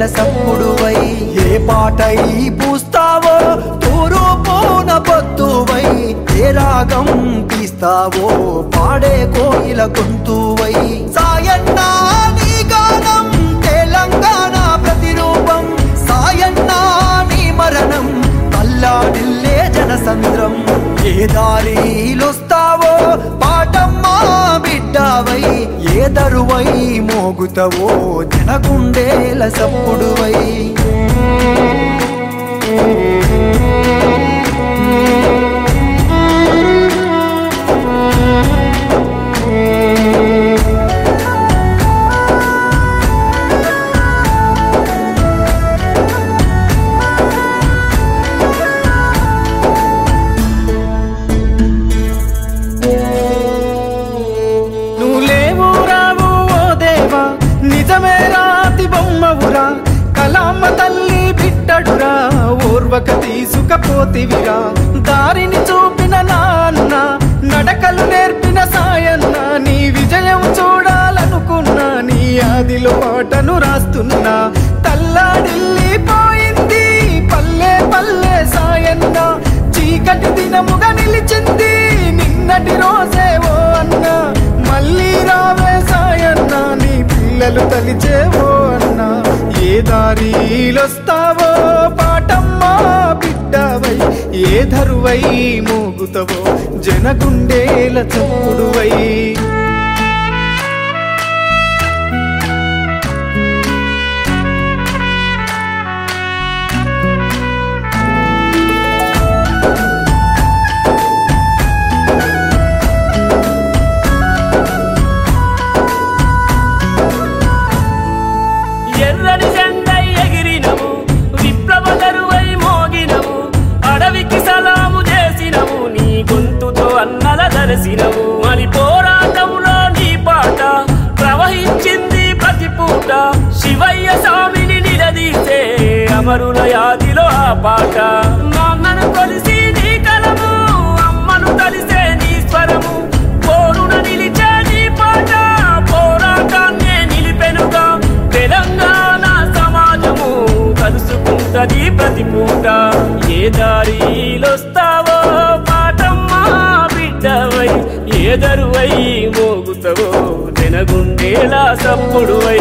సప్పుడువై ఏ పాటై పూస్తావో తూరు పూన పొద్దువై ఏ రాగం తీస్తావో పాడే కోయిల గొంతువై సాయన్న నీ గానం తెలంగాణ ప్రతిరూపం సాయన్న నీ మరణం అల్లాడిల్లే జనసంద్రం ఏ దారిలొస్తావో పాటమ్మా బిడ్డవై ఏ దరువై మోగుతవో జనగుండేల సప్పుడువై కలామ తల్లి బిడ్డడురా ఓర్వక తీసుకపోతివిరా దారిని చూపిన నాన్న నడకలు నేర్పిన సాయన్న నీ విజయం చూడాలనుకున్నా నీ ఆదిలో పాటను రాస్తున్నా తల్లాడిల్లి పోయింది పల్లె పల్లె సాయన్న చీకటి దినముగా నిలిచింది నిన్నటి రోజే ఓ అన్న మళ్ళీ రావే సాయన్న నీ పిల్లలు తలిచేవో అన్న ఏ దారిలొస్తావో పాటమ్మా బిడ్డవై ఏ ధరువై మోగుతవో జనగుండేల చప్పుడువై ఎర్రని జెండై ఎగిరినవు విప్లవదరువై మోగినవు అడవికి సలాము చేసినవు నీ గొంతుతో అన్నల దరసినవు మరి పోరాటంలో నీ పాట ప్రవహించింది ప్రతి పూట శివయ్య స్వామిని నిలదీసే అమరుల యాదిలో ఆ పాట నాన్నను కొలిసి నీ కలము అమ్మను కలిసే నీ స్వరము పోరున నిలిచే నీ పాట పోరాటాన్నే నిలిపెనుగా తెలంగాణ సమాజము కలుసుకుంటది ప్రతి పూట ఏ దారిలొస్తావో పాటమ్మా బిడ్డవై ఏ దరువై మోగుతవో జనగుండేలా సప్పుడువై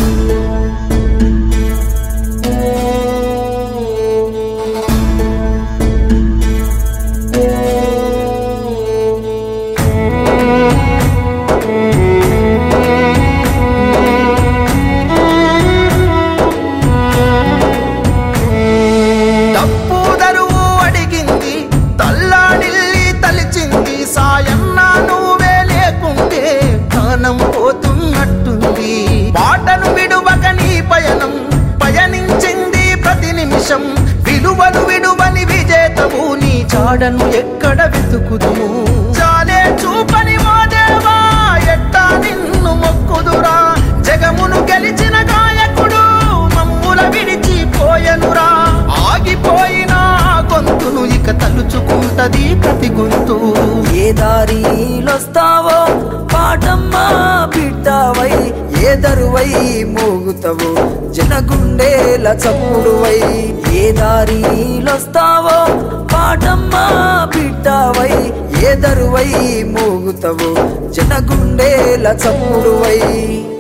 పోతున్నట్టుంది పాటను విడువక నీ పయనం పయనించింది ప్రతి నిమిషం విలువలు విడువని విజేతవు నీ చాడను ఎక్కడ వెతుకుదుము చాలే చూపని మా దేవా ఎట్టా నిన్ను మొక్కుదురా జగమును గెలిచిన గాయకుడు మమ్ముల విడిచిపోయనురా ఆగిపోయిన గొంతును ఇక తలుచుకుంటది ప్రతి గొంతు ఏ దారిలొస్తావో పాటమ్మా బిడ్డవై ఏ దరువై మోగుతవో జనగుండేల చప్పుడువై ఏ దారిలొస్తావో పాటమ్మా బిడ్డవై ఏ దరువై మోగుతవో జనగుండేల చప్పుడువై